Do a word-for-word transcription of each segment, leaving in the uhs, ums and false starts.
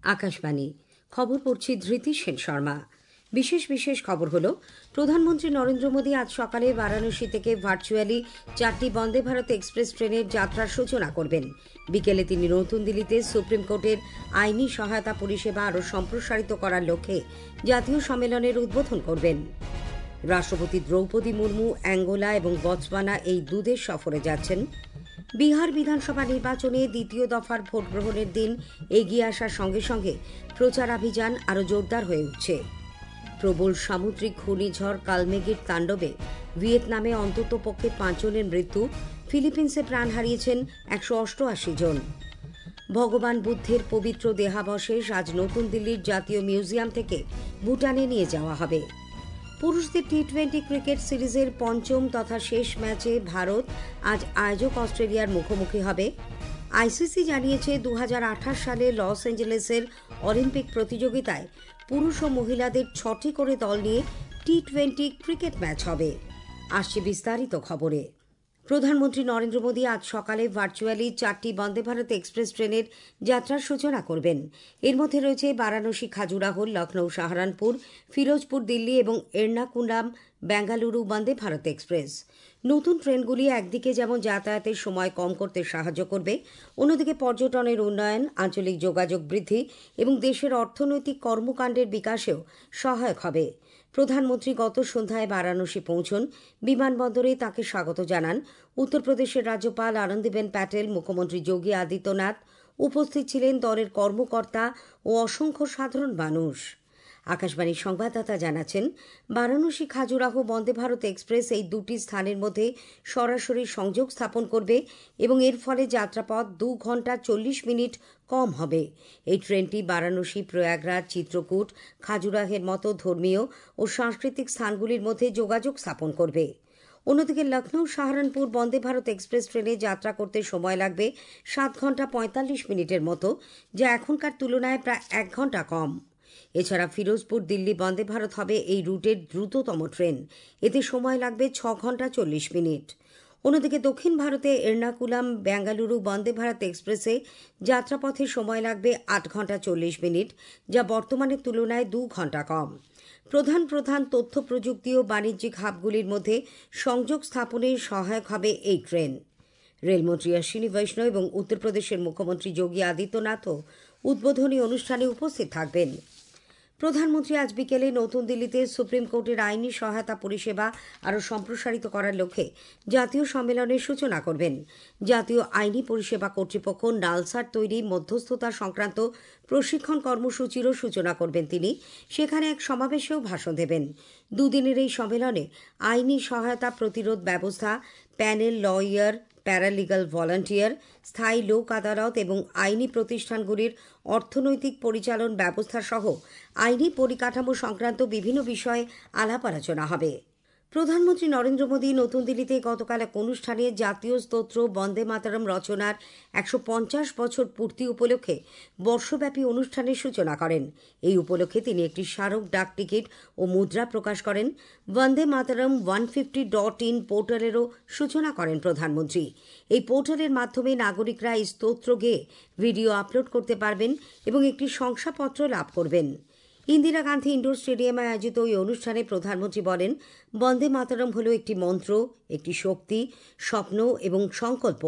আকাশবাণী খবর পড়ছি ধৃতি সেন শর্মা। বিশেষ বিশেষ খবর হলো, প্রধানমন্ত্রী নরেন্দ্র মোদী আজ সকালে বারাণসী থেকে ভার্চুয়ালি চারটি বন্দে ভারত এক্সপ্রেস ট্রেনের যাত্রার সূচনা করবেন। বিকেলে তিনি নতুন দিল্লিতে সুপ্রিম কোর্টের আইনি সহায়তা পরিষেবা আরও সম্প্রসারিত করার লক্ষ্যে জাতীয় সম্মেলনের উদ্বোধন করবেন। রাষ্ট্রপতি দ্রৌপদী মুর্মু অ্যাঙ্গোলা এবং বতসোয়ানা এই দুদেশ সফরে যাচ্ছেন। বিহার বিধানসভা নির্বাচনে দ্বিতীয় দফার ভোট গ্রহণের দিন এগিয়ে আসার সঙ্গে সঙ্গে প্রচারাভিযান আরও জোরদার হয়ে উঠছে। প্রবল সামুদ্রিক ঘূর্ণিঝড় কালমেঘের তাণ্ডবে ভিয়েতনামে অন্ততপক্ষে পাঁচজনের মৃত্যু, ফিলিপিন্সে প্রাণ হারিয়েছেন একশো অষ্টআশি জন। ভগবান বুদ্ধের পবিত্র দেহাবশেষ আজ নতুন দিল্লির জাতীয় মিউজিয়াম থেকে ভুটানে নিয়ে যাওয়া হবে। পুরুষদের টি টোয়েন্টি ক্রিকেট সিরিজের পঞ্চম তথা শেষ ম্যাচে ভারত আজ আয়োজক অস্ট্রেলিয়ার মুখোমুখি হবে। আইসিসি জানিয়েছে দু হাজার আঠাশ সালে লস অ্যাঞ্জেলেসের অলিম্পিক প্রতিযোগিতায় পুরুষ ও মহিলাদের ছটি করে দল নিয়ে টি টোয়েন্টি ক্রিকেট ম্যাচ হবে। আসছে বিস্তারিত খবরে। প্রধানমন্ত্রী নরেন্দ্র মোদী আজ সকালে ভার্চুয়ালি চারটি বন্দে ভারত এক্সপ্রেস ট্রেনের যাত্রার সূচনা করবেন। এর মধ্যে রয়েছে বারাণসী খাজুরাহো, লখনৌ সাহারানপুর, ফিরোজপুর দিল্লি এবং এর্নাকুলাম বেঙ্গালুরু বন্দে ভারত এক্সপ্রেস। নতুন ট্রেনগুলি একদিকে যেমন যাতায়াতের সময় কম করতে সাহায্য করবে, অন্যদিকে পর্যটনের উন্নয়ন, আঞ্চলিক যোগাযোগ বৃদ্ধি এবং দেশের অর্থনৈতিক কর্মকাণ্ডের বিকাশেও সহায়ক হবে। প্রধানমন্ত্রী গত সন্ধ্যায় বারাণসী পৌঁছন। বিমানবন্দরে তাঁকে স্বাগত জানান উত্তরপ্রদেশের রাজ্যপাল আনন্দীবেন প্যাটেল, মুখ্যমন্ত্রী যোগী আদিত্যনাথ। উপস্থিত ছিলেন দলের কর্মকর্তা ও অসংখ্য সাধারণ মানুষ। আকাশবাণীর সংবাদদাতা জানাচ্ছেন, বারাণসী খাজুরাহো বন্দে ভারত এক্সপ্রেস এই দুটি স্থানের মধ্যে সরাসরি সংযোগ স্থাপন করবে এবং এর ফলে যাত্রাপথ দু ঘন্টা চল্লিশ মিনিট কম হবে। এই ট্রেনটি বারাণসী, প্রয়াগরাজ, চিত্রকূট, খাজুরাহের মতো ধর্মীয় ও সাংস্কৃতিক স্থানগুলির মধ্যে যোগাযোগ স্থাপন করবে। অন্যদিকে লখনৌ সাহারানপুর বন্দে ভারত এক্সপ্রেস ট্রেনে যাত্রা করতে সময় লাগবে সাত ঘন্টা পঁয়তাল্লিশ মিনিটের মতো, যা এখনকার তুলনায় প্রায় এক ঘন্টা কম। এছাড়া ফিরোজপুর দিল্লি বন্দে ভারত হবে এই রুটের দ্রুততম ট্রেন। এতে সময় লাগবে ছ ঘন্টা চল্লিশ মিনিট। অন্যদিকে দক্ষিণ ভারতে এর্নাকুলাম বেঙ্গালুরু বন্দে ভারত এক্সপ্রেসে যাত্রাপথে সময় লাগবে আট ঘন্টা চল্লিশ মিনিট, যা বর্তমানের তুলনায় দু ঘন্টা কম। প্রধান প্রধান তথ্য প্রযুক্তি ও বাণিজ্যিক হাবগুলির মধ্যে সংযোগ স্থাপনে সহায়ক হবে এই ট্রেন। রেলমন্ত্রী অশ্বিনী বৈষ্ণব এবং উত্তরপ্রদেশের মুখ্যমন্ত্রী যোগী আদিত্যনাথও উদ্বোধনী অনুষ্ঠানে উপস্থিত থাকবেন। প্রধানমন্ত্রী আজ বিকেলে নতুন দিল্লিতে সুপ্রিম কোর্টের আইনি সহায়তা পরিষেবা আরও সম্প্রসারিত করার লক্ষ্যে জাতীয় সম্মেলনের সূচনা করবেন। জাতীয় আইনি পরিষেবা কর্তৃপক্ষ নালসার তৈরি মধ্যস্থতা সংক্রান্ত প্রশিক্ষণ কর্মসূচিরও সূচনা করবেন তিনি। সেখানে এক সমাবেশেও ভাষণ দেবেন। দুদিনের এই সম্মেলনে আইনি সহায়তা প্রতিরোধ ব্যবস্থা, প্যানেল লয়ার, প্যারালিগাল ভলান্টিয়ার, স্থায়ী লোক আদালত এবং আইনি প্রতিষ্ঠানগুলির অর্থনৈতিক পরিচালন ব্যবস্থা সহ আইনি পরিকাঠামো সংক্রান্ত বিভিন্ন বিষয়ে আলাপ আলোচনা হবে। প্রধানমন্ত্রী নরেন্দ্র মোদী নতুন দিল্লিতে গতকাল এক অনুষ্ঠানে জাতীয় স্তোত্র বন্দে মাতরম রচনার একশো পঞ্চাশ বছর পূর্তি উপলক্ষে বর্ষব্যাপী অনুষ্ঠানের সূচনা করেন। এই উপলক্ষে তিনি একটি স্মারক ডাক টিকিট ও মুদ্রা প্রকাশ করেন। Vande Mataram one fifty dot in পোর্টালেরও সূচনা করেন প্রধানমন্ত্রী। এই পোর্টালের মাধ্যমে নাগরিকরা এই স্তোত্র গেয়ে ভিডিও আপলোড করতে পারবেন এবং একটি শংসাপত্র লাভ করবেন। ইন্দিরা গান্ধী ইন্ডোর স্টেডিয়ামে আয়োজিত ওই অনুষ্ঠানে প্রধানমন্ত্রী বলেন, বন্দে মাতরম হল একটি মন্ত্র, একটি শক্তি, স্বপ্ন এবং সংকল্প।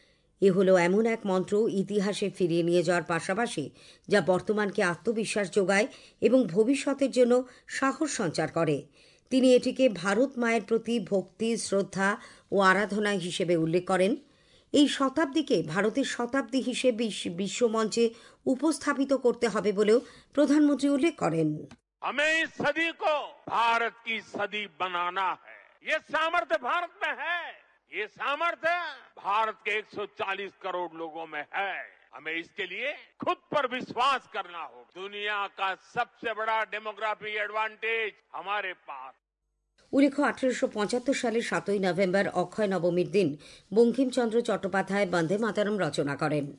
এ হলো এমন এক মন্ত্র ইতিহাসে ফিরিয়ে নিয়ে যাওয়ার পাশাপাশি যা বর্তমানকে আত্মবিশ্বাস যোগায় এবং ভবিষ্যতের জন্য সাহস সঞ্চার করে। তিনি এটিকে ভারত মায়ের প্রতি ভক্তি, শ্রদ্ধা ও আরাধনা হিসেবে উল্লেখ করেন। এই শতাব্দীকে ভারতের শতাব্দী হিসেবে বিশ্বমঞ্চে উপস্থাপিত করতে হবে বলেও প্রধানমন্ত্রী উল্লেখ করেন। हमें इस सदी को भारत की सदी बनाना है। ये सामर्थ्य भारत में है। ये सामर्थ्य भारत के एक सौ चालीस करोड़ लोगों में है। हमें इसके लिए खुद पर विश्वास करना होगा। दुनिया का सबसे बड़ा डेमोग्राफिक एडवांटेज हमारे पास। উল্লেখ্য, আঠারোশো পঁচাত্তর সালের সাতই নভেম্বর অক্ষয় নবমীর দিন বঙ্কিমচন্দ্র চট্টোপাধ্যায় বন্দে মাতরম রচনা করেন।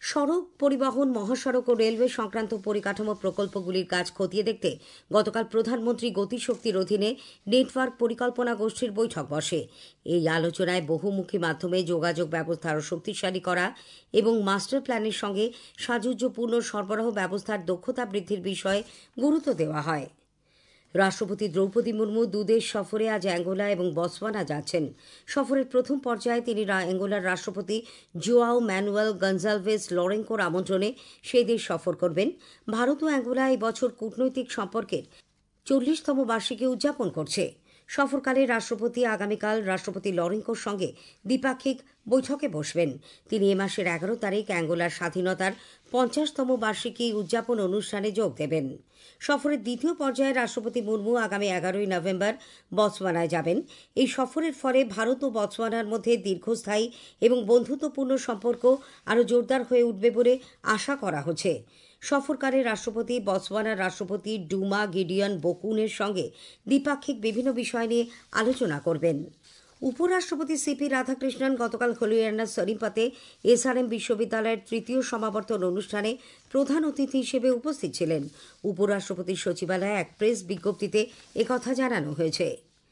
সড়ক পরিবহন, মহাসড়ক ও রেলওয়ে সংক্রান্ত পরিকাঠামো প্রকল্পগুলির কাজ খতিয়ে দেখতে গতকাল প্রধানমন্ত্রী গতিশক্তির অধীনে নেটওয়ার্ক পরিকল্পনা গোষ্ঠীর বৈঠক বসে। এই আলোচনায় বহুমুখী মাধ্যমে যোগাযোগ ব্যবস্থা আরও শক্তিশালী করা এবং মাস্টার প্ল্যানের সঙ্গে সাযুজ্যপূর্ণ সরবরাহ ব্যবস্থার দক্ষতা বৃদ্ধির বিষয়ে গুরুত্ব দেওয়া হয়। রাষ্ট্রপতি দ্রৌপদী মুর্মু দুদেশ সফরে আজ অ্যাঙ্গোলা এবং বতসোয়ানা যাচ্ছেন। সফরের প্রথম পর্যায়ে তিনি অ্যাঙ্গোলার রাষ্ট্রপতি জোয়াও ম্যানুয়েল গনজালভেস লরেঙ্কোর আমন্ত্রণে সেই দেশ সফর করবেন। ভারত ও অ্যাঙ্গোলা এই বছর কূটনৈতিক সম্পর্কের চল্লিশতম বার্ষিকী উদযাপন করছে। সফরকালে রাষ্ট্রপতি আগামীকাল রাষ্ট্রপতি লরেঙ্কোর সঙ্গে দ্বিপাক্ষিক বৈঠকে বসবেন। তিনি এ মাসের এগারো তারিখ অ্যাঙ্গোলার স্বাধীনতার পঞ্চাশতম বার্ষিকী উদযাপন অনুষ্ঠানে যোগ দেবেন। সফরের দ্বিতীয় পর্যায়ে রাষ্ট্রপতি মুর্মু আগামী এগারোই নভেম্বর বতসোয়ানায় যাবেন। এই সফরের ফলে ভারত ও বতসোয়ানার মধ্যে দীর্ঘস্থায়ী এবং বন্ধুত্বপূর্ণ সম্পর্ক আরও জোরদার হয়ে উঠবে বলে আশা করা হচ্ছে। সফরকালে রাষ্ট্রপতি বতসোয়ানার রাষ্ট্রপতি ডুমা গিডিয়ন বকুনের সঙ্গে দ্বিপাক্ষিক বিভিন্ন বিষয় নিয়ে আলোচনা করবেন। উপরাষ্ট্রপতি সিপি রাধাকৃষ্ণন গতকাল হরিয়ানার সরিম্পাতে এসআরএম বিশ্ববিদ্যালয়ের তৃতীয় সমাবর্তন অনুষ্ঠানে প্রধান অতিথি হিসেবে উপস্থিত ছিলেন। উপরাষ্ট্রপতির সচিবালয়ে এক প্রেস বিজ্ঞপ্তিতে একথা জানানো হয়েছে।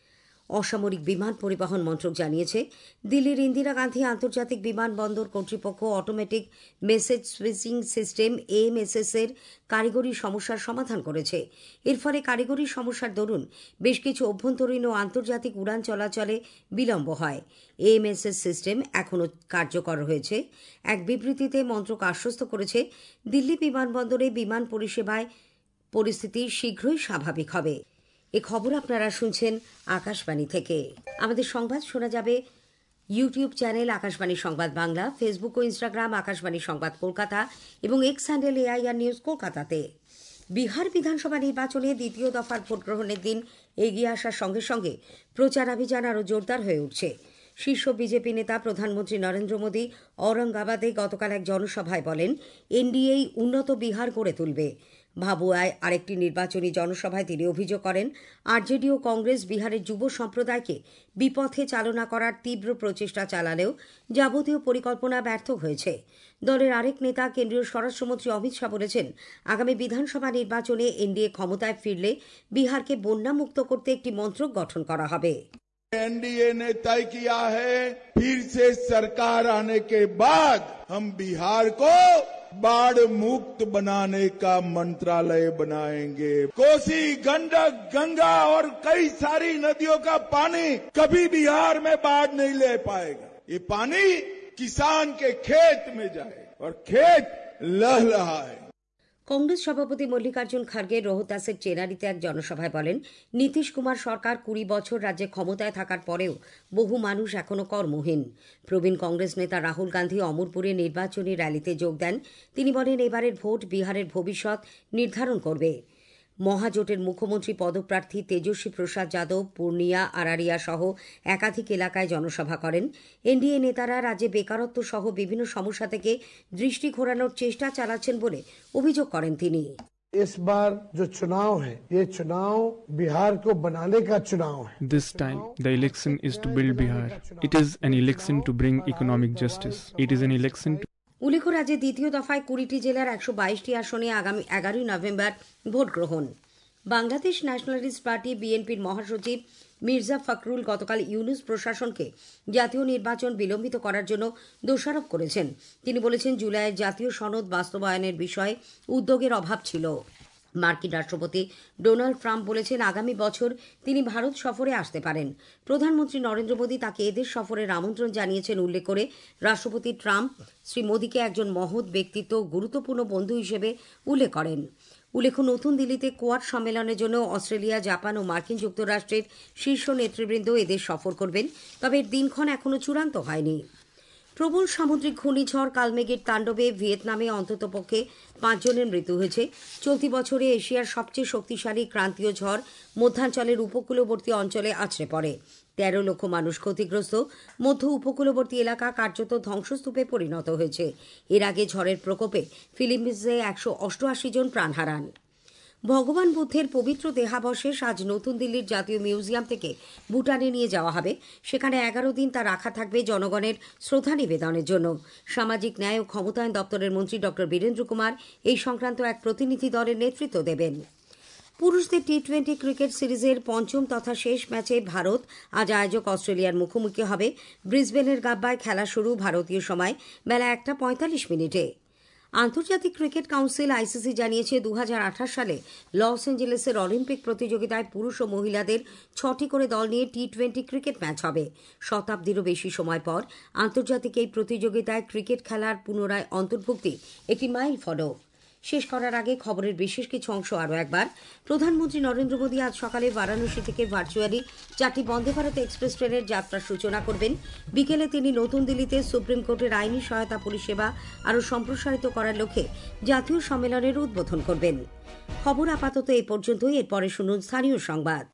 অসামরিক বিমান পরিবহন মন্ত্রক জানিয়েছে, দিল্লির ইন্দিরা গান্ধী আন্তর্জাতিক বিমানবন্দর কর্তৃপক্ষ automatic message switching system AMSS এর কারিগরি সমস্যার সমাধান করেছে। এর ফলে কারিগরি সমস্যার দরুন বেশ কিছু অভ্যন্তরীণ ও আন্তর্জাতিক উড়ান চলাচলে বিলম্ব হয়। এএমএসএস সিস্টেম এখনও কার্যকর হয়েছে। এক বিবৃতিতে মন্ত্রক আশ্বস্ত করেছে, দিল্লি বিমানবন্দরে বিমান পরিষেবায় পরিস্থিতি শীঘ্রই স্বাভাবিক হবে। এ খবর আপনারা শুনছেন আকাশবাণী থেকে। আমাদের সংবাদ শোনা যাবে YouTube channel Akashvani Sangbad Bangla, Facebook ও ইনস্টাগ্রাম আকাশবাণী সংবাদ কলকাতা এবং এক্স হ্যান্ডেল এআইআর নিউজ কলকাতাতে। বিহার বিধানসভা নির্বাচনে দ্বিতীয় দফার ভোট গ্রহণের দিন এগিয়ে আসার সঙ্গে সঙ্গে প্রচারাভিযান আরও জোরদার হয়ে উঠছে। শীর্ষ বিজেপি নেতা প্রধানমন্ত্রী নরেন্দ্র মোদী ঔরঙ্গাবাদে গতকাল এক জনসভায় বলেন, এনডিএই উন্নত বিহার গড়ে তুলবে। ভাবুয়ায় আরেকটি নির্বাচনী জনসভায় তিনি অভিযোগ করেন, আরজেডি ও কংগ্রেস বিহারের যুব সম্প্রদায়কে বিপথে চালনা করার তীব্র প্রচেষ্টা চালালেও যাবতীয় পরিকল্পনা ব্যর্থ হয়েছে। দলের আরেক নেতা কেন্দ্রীয় স্বরাষ্ট্রমন্ত্রী অমিত শাহ বলেছেন, আগামী বিধানসভা নির্বাচনে এনডিএ ক্ষমতায় ফিরলে বিহারকে বন্যামুক্ত করতে একটি মন্ত্রক গঠন করা হবে। एनडीए ने तय किया है, फिर से सरकार आने के बाद हम बिहार को बाढ़ मुक्त बनाने का मंत्रालय बनाएंगे। कोसी, गंडक, गंगा और कई सारी नदियों का पानी कभी बिहार में बाढ़ नहीं ले पाएगा। ये पानी किसान के खेत में जाए और खेत लहलहाए। কংগ্রেস সভাপতি মল্লিকার্জুন খার্গে রোহতাসের চেনারিতে এক জনসভায় বলেন, নীতিশ কুমার সরকার কুড়ি বছর রাজ্যে ক্ষমতায় থাকার পরেও বহু মানুষ এখনও কর্মহীন। প্রবীণ কংগ্রেস নেতা রাহুল গান্ধী অমরপুরে নির্বাচনী র্যালিতে যোগ দেন। তিনি বলেন, এবারের ভোট বিহারের ভবিষ্যৎ নির্ধারণ করবে। মহাজোটের মুখ্যমন্ত্রী পদপ্রার্থী তেজস্বী প্রসাদ যাদব পূর্ণিয়া, আরারিয়া সহ একাধিক এলাকায় জনসভা করেন। এনডিএ নেতারা রাজ্যে বেকারত্ব সহ বিভিন্ন সমস্যা থেকে দৃষ্টি ঘোরানোর চেষ্টা চালাচ্ছেন বলে অভিযোগ করেন তিনি। इस बार जो चुनाव है, ये चुनाव बिहार को बनाने का चुनाव है। This time the election is to build Bihar. It is an election to bring economic justice. It is an election to উল্লেখ্য, রাজ্যে দ্বিতীয় দফায় কুড়িটি জেলার একশো বাইশটি আসনে আগামী এগারোই নভেম্বর ভোট গ্রহণ। বাংলাদেশ ন্যাশনালিস্ট পার্টি বিএনপির মহাসচিব মির্জা ফখরুল গতকাল ইউনূস প্রশাসনকে জাতীয় নির্বাচন বিলম্বিত করার জন্য দোষারোপ করেছেন। তিনি বলেছেন, জুলাইয়ের জাতীয় সনদ বাস্তবায়নের বিষয়ে উদ্যোগের অভাব ছিল। মার্কিন রাষ্ট্রপতি ডোনাল্ড ট্রাম্প বলেছেন, আগামী বছর তিনি ভারত সফরে আসতে পারেন। প্রধানমন্ত্রী নরেন্দ্র মোদী তাকে এদেশ সফরের আমন্ত্রণ জানিয়েছেন উল্লেখ করে রাষ্ট্রপতি ট্রাম্প শ্রী মোদীকে একজন মহৎ ব্যক্তিত্ব, গুরুত্বপূর্ণ বন্ধু হিসেবে উল্লেখ করেন। উল্লেখ্য, নতুন দিল্লিতে কোয়াড সম্মেলনের জন্য অস্ট্রেলিয়া, জাপান ও মার্কিন যুক্তরাষ্ট্রের শীর্ষ নেতৃবৃন্দ এদেশ সফর করবেন, তবে এর দিনক্ষণ এখনও চূড়ান্ত হয়নি। প্রবল সামুদ্রিক ঘূর্ণিঝড় কালমেঘের তাণ্ডবে ভিয়েতনামে অন্ততপক্ষে পাঁচজনের মৃত্যু হয়েছে। চলতি বছরে এশিয়ার সবচেয়ে শক্তিশালী ক্রান্তীয় ঝড় মধ্যাঞ্চলের উপকূলবর্তী অঞ্চলে আছড়ে পড়ে। তেরো লক্ষ মানুষ ক্ষতিগ্রস্ত। মধ্য উপকূলবর্তী এলাকা কার্যত ধ্বংসস্তূপে পরিণত হয়েছে। এর আগে ঝড়ের প্রকোপে ফিলিপিন্সে একশো অষ্টআশি জন প্রাণ হারান। ভগবান বুদ্ধের পবিত্র দেহাবশেষ আজ নতুন দিল্লির জাতীয় মিউজিয়াম থেকে ভুটানে নিয়ে যাওয়া হবে। সেখানে এগারো দিন তা রাখা থাকবে জনগণের শ্রদ্ধা নিবেদনের জন্য। সামাজিক ন্যায় ও ক্ষমতায়ন দপ্তরের মন্ত্রী ডক্টর বীরেন্দ্র কুমার এই সংক্রান্ত এক প্রতিনিধি দলের নেতৃত্ব দেবেন। পুরুষদের টি টোয়েন্টি ক্রিকেট সিরিজের পঞ্চম তথা শেষ ম্যাচে ভারত আজ আয়োজক অস্ট্রেলিয়ার মুখোমুখি হবে। ব্রিসবেনের গাব্বায় খেলা শুরু ভারতীয় সময় বেলা একটা পঁয়তাল্লিশ মিনিটে। আন্তর্জাতিক ক্রিকেট কাউন্সিল আইসিসি জানিয়েছে দু হাজার আঠাশ সালে লস অ্যাঞ্জেলেসের অলিম্পিক প্রতিযোগিতায় পুরুষ ও মহিলাদের ছটি করে দল নিয়ে টি টোয়েন্টি ক্রিকেট ম্যাচ হবে। শতাব্দীরও বেশি সময় পর আন্তর্জাতিক এই প্রতিযোগিতায় ক্রিকেট খেলার পুনরায় অন্তর্ভুক্তি একটি মাইল ফলক। শেষ করার আগে খবরের বিশেষ কিছু অংশ আরও একবার। প্রধানমন্ত্রী নরেন্দ্র মোদী আজ সকালে বারাণসী থেকে ভার্চুয়ালি চারটি বন্দে ভারত এক্সপ্রেস ট্রেনের যাত্রার সূচনা করবেন। বিকেলে তিনি নতুন দিল্লিতে সুপ্রিম কোর্টের আইনি সহায়তা পরিষেবা আরও সম্প্রসারিত করার লক্ষ্যে জাতীয় সম্মেলনের উদ্বোধন করবেন। খবর আপাতত এই পর্যন্তই। এরপরে শুনুন স্থানীয় সংবাদ।